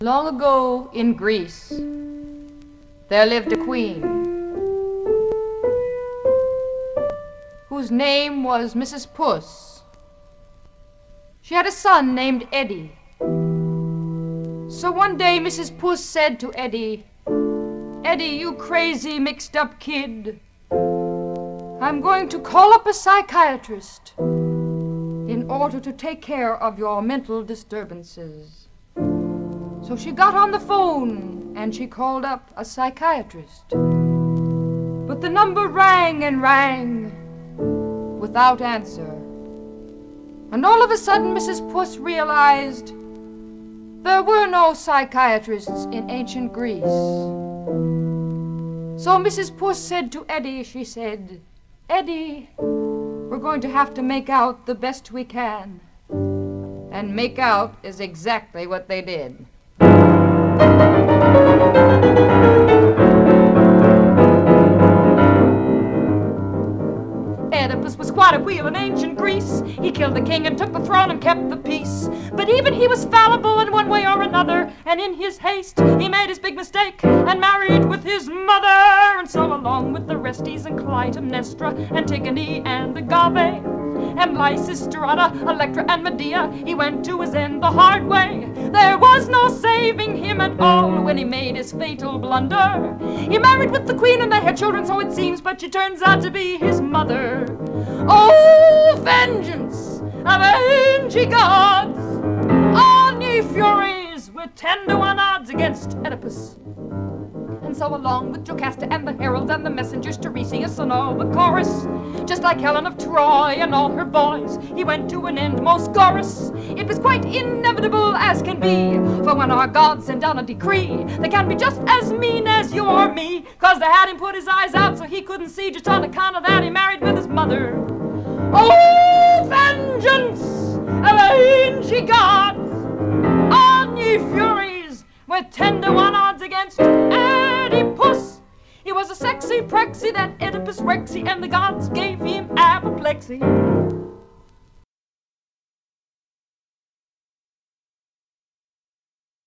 Long ago in Greece, there lived a queen whose name was Mrs. Puss. She had a son named Eddie. So one day Mrs. Puss said to Eddie, "Eddie, you crazy mixed-up kid, I'm going to call up a psychiatrist in order to take care of your mental disturbances." So she got on the phone and she called up a psychiatrist. But the number rang and rang without answer. And all of a sudden Mrs. Puss realized there were no psychiatrists in ancient Greece. So Mrs. Puss said to Eddie, she said, "Eddie, we're going to have to make out the best we can." And make out is exactly what they did. Oedipus was quite a wheel in ancient Greece. He killed the king and took the throne and kept the peace. But even he was fallible in one way or another, and in his haste he made his big mistake and married with his mother. And so along with Orestes and Clytemnestra, Antigone and Agave, and Lysistrata, Electra and Medea, he went to his end the hard way. There was no saving him at all when he made his fatal blunder. He married with the queen and they had children, so it seems, but she turns out to be his mother. Oh, vengeance, avenge ye gods, on ye furies, with 10-to-1 odds against Oedipus. And so along with Jocasta and the heralds and the messengers, Tiresias and all the chorus, just like Helen of Troy and all her boys, he went to an end most gorgeous. It was quite inevitable as can be, for when our gods send down a decree, they can be just as mean as you or me, 'cause they had him put his eyes out so he couldn't see. Just on account of that he married with his mother. Oh, vengeance, avenge ye gods, on ye furies, with 10-to-1 odds against Oedipus. He was a sexy prexy, that Oedipus Rexy, and the gods gave him apoplexy.